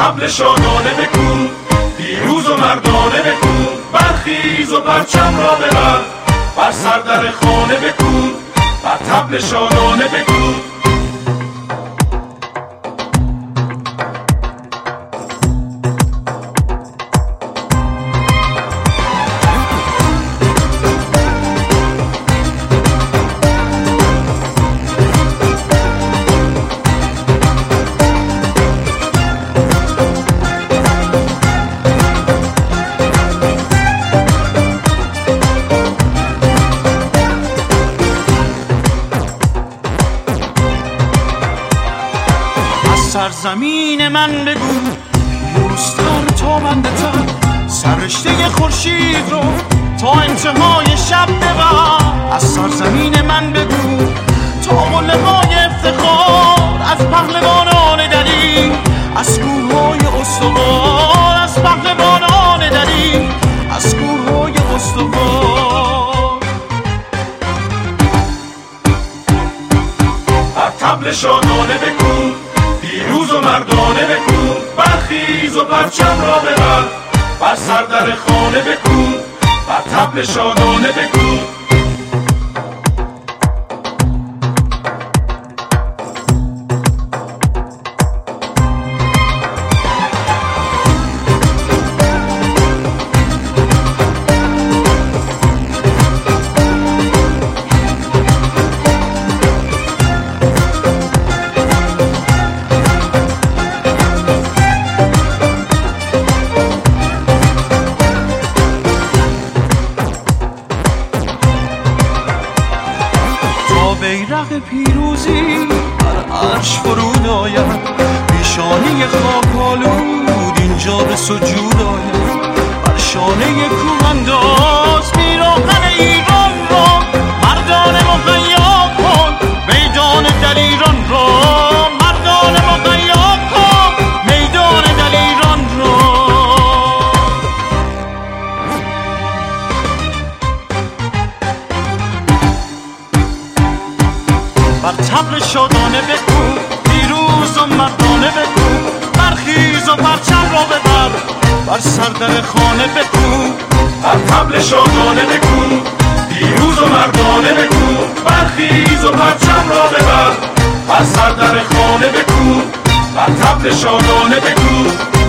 طبل شادانه بکن، پیروز و مردانه بکن، برخیز و پرچم را ببر، بر سر در خانه بکن، بر طبل شادانه بکن. سرزمین من بگو پیروزتر تا بندتر، سررشته خورشید رو تا انتهای شب ببر. از سرزمین من بگو تا قله‌های افتخار، از پهلوانان دلیر، از کوههای استوار، از پهلوانان دلیر، از کوههای استوار. بر طبل شادانه بکن، پیروز و مردانه بکن، برخیز و پرچم را ببر، بر سر در خانه بکن، بر طبل شادانه بکن. بیرق پیروزی بر عرش فرود آید، پیشانی خاک آلود اینجا به سجود آید. بر شانه کوه انداز پیراهن ایران را، مردان مهیا کن میدان دلیران را، مردان مهیا کن میدان دلیران را. بر طبل شادانه بکن، پیروز و مردانه بکن، برخیز و پرچم را ببر، بر سر در خانه بکن. بر طبل شادانه بکن، پیروز و مردانه بکن، برخیز و پرچم را ببر، بر سر در خانه بکن، بر طبل شادانه بکن.